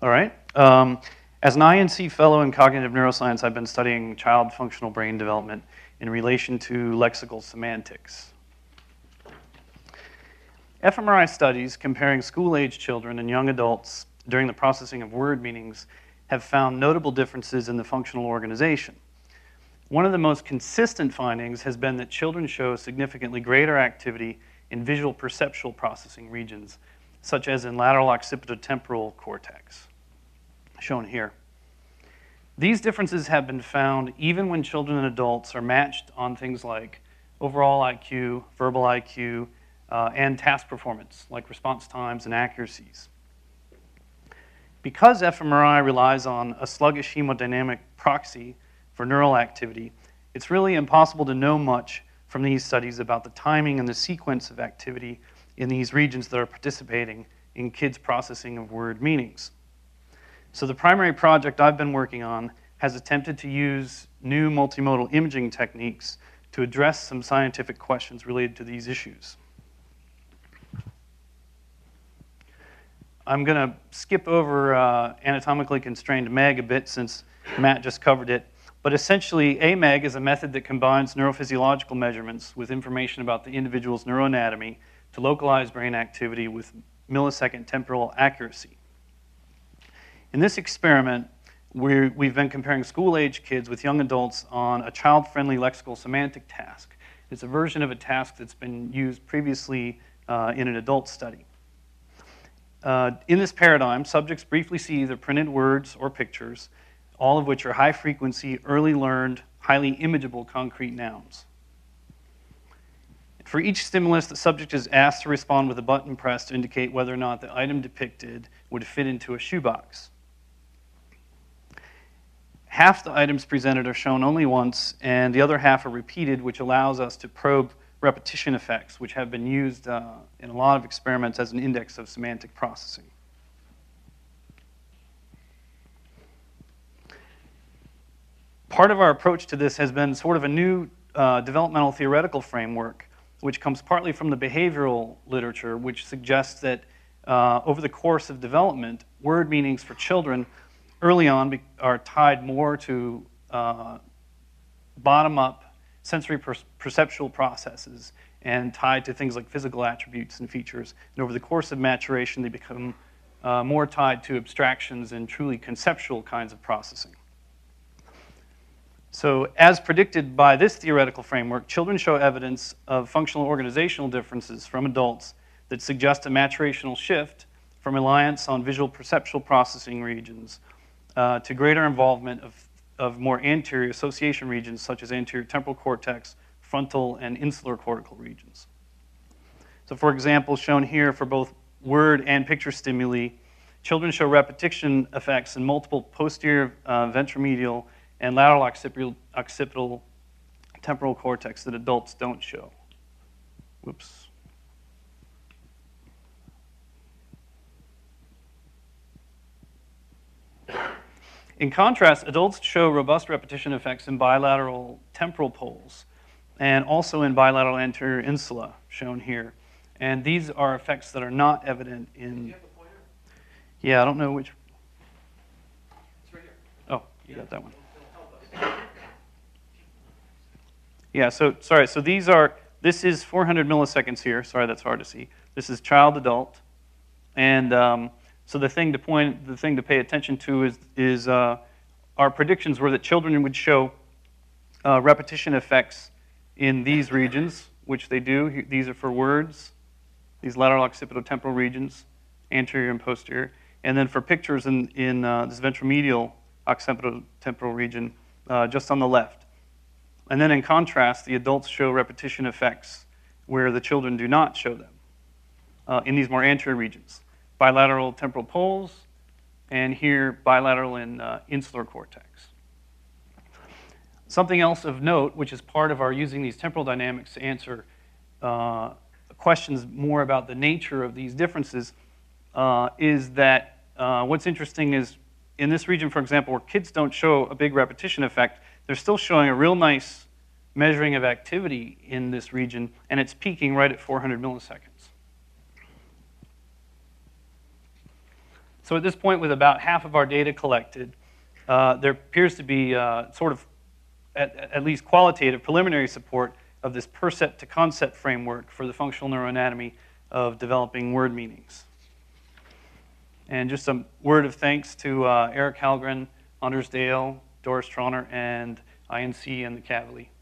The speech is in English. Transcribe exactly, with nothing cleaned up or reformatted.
All right. Um, as an I N C fellow in cognitive neuroscience, I've been studying child functional brain development in relation to lexical semantics. fMRI studies comparing school-age children and young adults during the processing of word meanings have found notable differences in the functional organization. One of the most consistent findings has been that children show significantly greater activity in visual perceptual processing regions, such as in lateral occipitotemporal cortex, shown here. These differences have been found even when children and adults are matched on things like overall I Q, verbal I Q, uh, and task performance, like response times and accuracies. Because fMRI relies on a sluggish hemodynamic proxy for neural activity, it's really impossible to know much from these studies about the timing and the sequence of activity in these regions that are participating in kids' processing of word meanings. So the primary project I've been working on has attempted to use new multimodal imaging techniques to address some scientific questions related to these issues. I'm going to skip over uh, anatomically constrained M E G a bit since Matt just covered it. But essentially, A M E G is a method that combines neurophysiological measurements with information about the individual's neuroanatomy to localize brain activity with millisecond temporal accuracy. In this experiment, we're, we've been comparing school-age kids with young adults on a child-friendly lexical semantic task. It's a version of a task that's been used previously uh, in an adult study. Uh, in this paradigm, subjects briefly see either printed words or pictures, all of which are high-frequency, early learned, highly imageable concrete nouns. For each stimulus, the subject is asked to respond with a button press to indicate whether or not the item depicted would fit into a shoebox. Half the items presented are shown only once, and the other half are repeated, which allows us to probe repetition effects, which have been used uh, in a lot of experiments as an index of semantic processing. Part of our approach to this has been sort of a new uh, developmental theoretical framework, which comes partly from the behavioral literature, which suggests that uh, over the course of development, word meanings for children early on be are tied more to uh, bottom-up sensory per perceptual processes and tied to things like physical attributes and features. And over the course of maturation, they become uh, more tied to abstractions and truly conceptual kinds of processing. So as predicted by this theoretical framework, children show evidence of functional organizational differences from adults that suggest a maturational shift from reliance on visual perceptual processing regions uh, to greater involvement of, of more anterior association regions such as anterior temporal cortex, frontal, and insular cortical regions. So for example, shown here for both word and picture stimuli, children show repetition effects in multiple posterior uh, ventromedial and lateral occipital, occipital temporal cortex that adults don't show. Whoops. In contrast, adults show robust repetition effects in bilateral temporal poles and also in bilateral anterior insula, shown here. And these are effects that are not evident in... Do you have the pointer? Yeah, I don't know which... It's right here. Oh, you Yeah. got that one. It'll help us. Yeah, so, sorry, so these are, this is four hundred milliseconds here. Sorry, that's hard to see. This is child adult. And um, so the thing to point, the thing to pay attention to is, is uh, our predictions were that children would show uh, repetition effects in these regions, which they do. These are for words, these lateral occipitotemporal regions, anterior and posterior. And then for pictures in, in uh, this ventromedial occipitotemporal region, uh, just on the left. And then in contrast, the adults show repetition effects where the children do not show them uh, in these more anterior regions. Bilateral temporal poles, and here bilateral and uh, insular cortex. Something else of note, which is part of our using these temporal dynamics to answer uh, questions more about the nature of these differences, uh, is that uh, what's interesting is in this region, for example, where kids don't show a big repetition effect, they're still showing a real nice measuring of activity in this region, and it's peaking right at four hundred milliseconds. So at this point, with about half of our data collected, uh, there appears to be uh, sort of at, at least qualitative preliminary support of this percept to concept framework for the functional neuroanatomy of developing word meanings. And just a word of thanks to uh, Eric Halgren, Anders Dale, Doris Trauner, and I N C and the Kavli.